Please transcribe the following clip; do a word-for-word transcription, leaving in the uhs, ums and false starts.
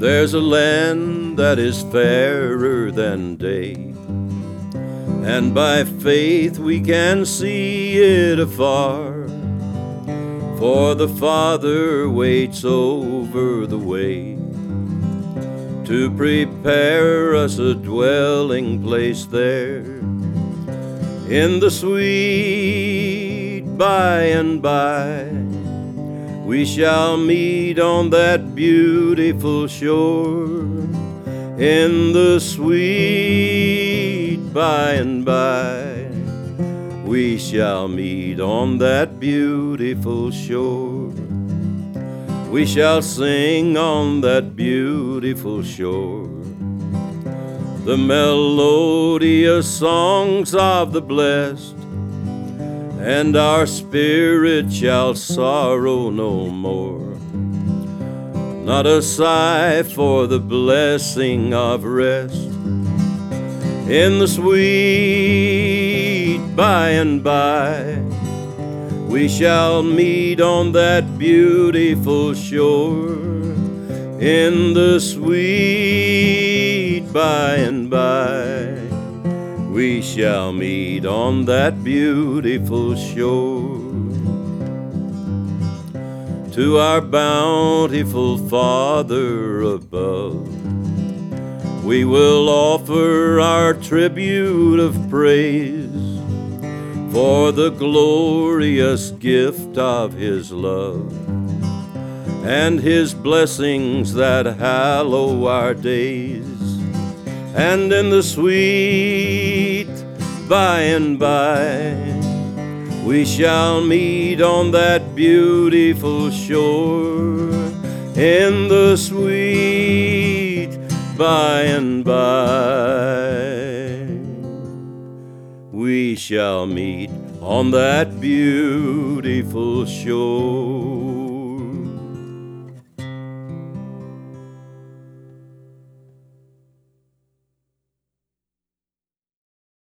There's a land that is fairer than day, and by faith we can see it afar. For the Father waits over the way to prepare us a dwelling place there in the sweet by and by. We shall meet on that beautiful shore in the sweet by and by. We shall meet on that beautiful shore. We shall sing on that beautiful shore the melodious songs of the blessed, and our spirit shall sorrow no more. Not a sigh for the blessing of rest in the sweet by and by. We shall meet on that beautiful shore in the sweet by and by. We shall meet on that beautiful shore. To our bountiful Father above, we will offer our tribute of praise for the glorious gift of His love and His blessings that hallow our days. And in the sweet by and by, we shall meet on that beautiful shore in the sweet by and by. We shall meet on that beautiful shore.